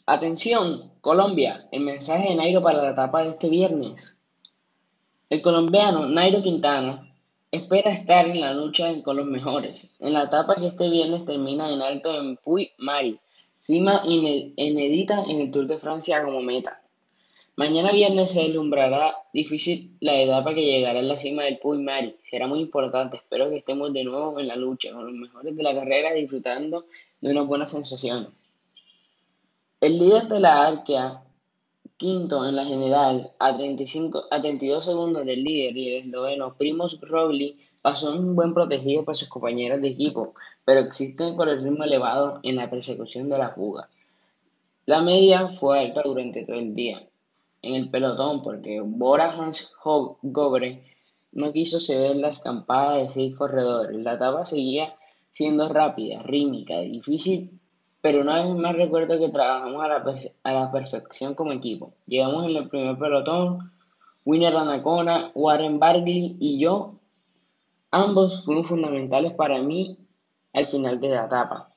Atención, Colombia, el mensaje de Nairo para la etapa de este viernes. El colombiano Nairo Quintana espera estar en la lucha con los mejores, en la etapa que este viernes termina en alto en Puy-Mari, cima inédita en el Tour de Francia como meta. Mañana viernes se deslumbrará difícil la etapa que llegará a la cima del Puy-Mari. Será muy importante, espero que estemos de nuevo en la lucha con los mejores de la carrera disfrutando de unas buenas sensaciones. El líder de la Arkea, quinto en la general, a 32 segundos del líder y el esloveno Primož Roglič, pasó un buen protegido por sus compañeros de equipo, pero existen por el ritmo elevado en la persecución de la fuga. La media fue alta durante todo el día en el pelotón porque Bora Hansgrohe no quiso ceder la escampada de 6 corredores. La etapa seguía siendo rápida, rítmica, difícil, pero una vez más recuerdo que trabajamos a la perfección como equipo. Llegamos en el primer pelotón, Winner Anacona, Warren Barguil y yo, ambos fueron fundamentales para mí al final de la etapa.